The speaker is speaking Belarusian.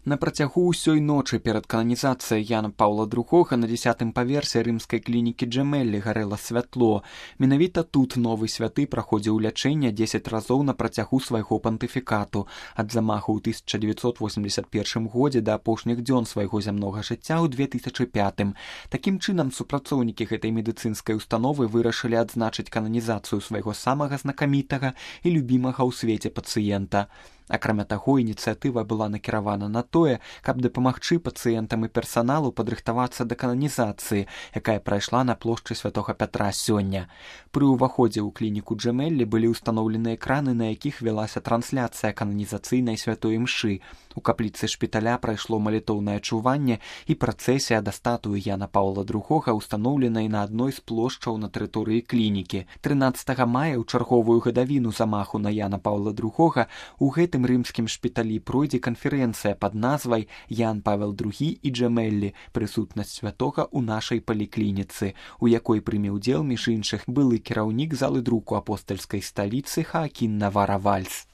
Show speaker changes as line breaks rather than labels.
На працягу ўсёй ночы перад кананізацыяй Яна Паўла II на 10-м паверсе рымскай клінікі Джемеллі гарэла святло. Менавіта тут новы святы праходзіў лячэнне 10 разоў на працягу свайго пантыфікату, ад замаху ў 1981 годзе да апошніх дзён свайго зямнога жыцця ў 2005. Такім чынам, супрацоўнікі гэтай медыцынскай установы вырашылі адзначыць кананізацыю свайго самага знакамітага і любімага ў свеце пацыента. Акрамя таго, ініцыятыва была накіравана на тое, каб дапамагчы пацыентам і персаналу падрыхтавацца да кананізацыі, якая прайшла на плошчы Святога Пятра сёння. Пры ўваходзе ў клініку Джемеллі былі ўстаноўлены экраны, на якіх вялася трансляцыя кананізацыйнай святой імшы. У капліцы шпіталя прайшло малітоўнае чуванне і працэсія да статуі Яна Паўла II, устаноўленай на адной з плошчаў на тэрыторыі клінікі. 13 мая ў чарговую гадавіну замаху на Яна Паўла II у гэтым рымскім шпіталі пройдзе канферэнцыя пад назвай «Ян Павел II і Джемеллі. Прысутнасць святога ў нашай паліклініцы», у якой прыме ўдзел, між іншых, былы кіраўнік залы друку апостальскай сталіцы Хаакін Навара-Вальс.